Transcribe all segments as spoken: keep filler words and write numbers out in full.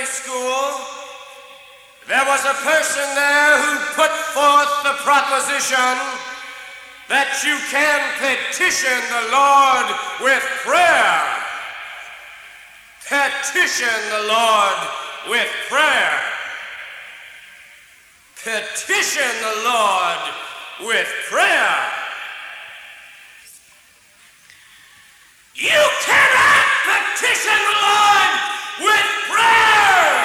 school, there was a person there who put forth the proposition that you can petition the Lord with prayer. Petition the Lord with prayer. Petition the Lord with prayer. You cannot petition the Lord with prayer.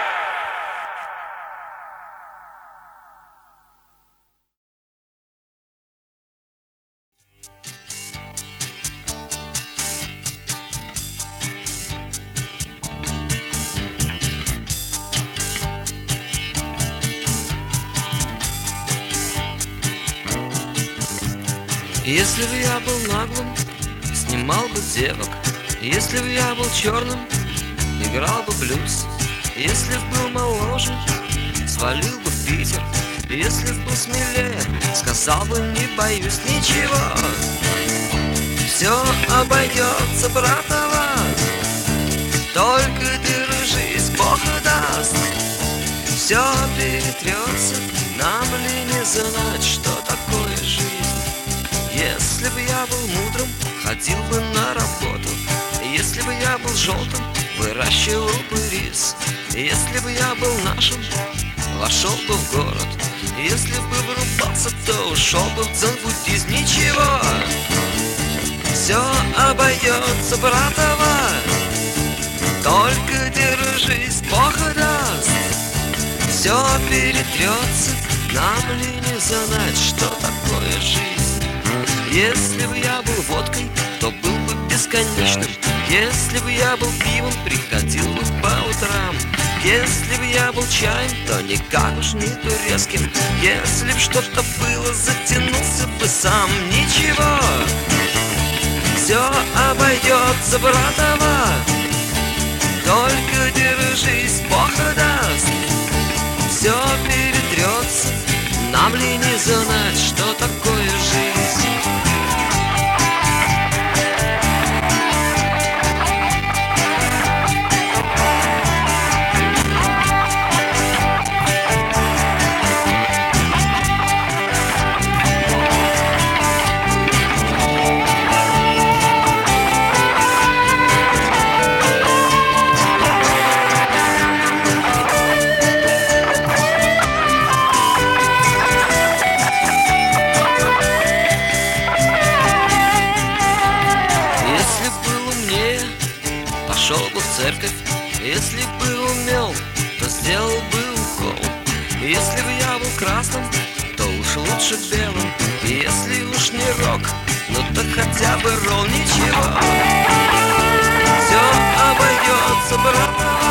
Если бы я был наглым, снимал бы девок. Если бы я был черным, играл бы блюз. Если б был моложе, свалил бы в Питер. Если б был смелее, сказал бы: не боюсь ничего. Все обойдется, братова, только держись, Бог даст. Все перетрется, нам ли не знать, что такое жизнь. Если бы я был мудрым, ходил бы на работу. Если бы я был желтым, выращивал бы рис. Если бы я был нашим, вошел бы в город. Если бы вырубался, то ушел бы в дзен-буддизм. Ничего, все обойдется, братова, только держись, Бог даст. Все перетрется, нам ли не знать, что такое жизнь. Если бы я был водкой, то был бы бесконечным. Если бы я был пивом, приходил бы по утрам. Если бы я был чаем, то никак уж не турецким. Если б что-то было, затянулся бы сам. Ничего, все обойдется, братова, только держись, Бог даст. Все перетрется, нам ли не знать, что такое жизнь. Пошел бы в церковь, если бы умел, то сделал бы укол. Если бы я был красным, то уж лучше белым. И если уж не рок, ну то хотя бы ролл. Ничего, все обойдется, братва,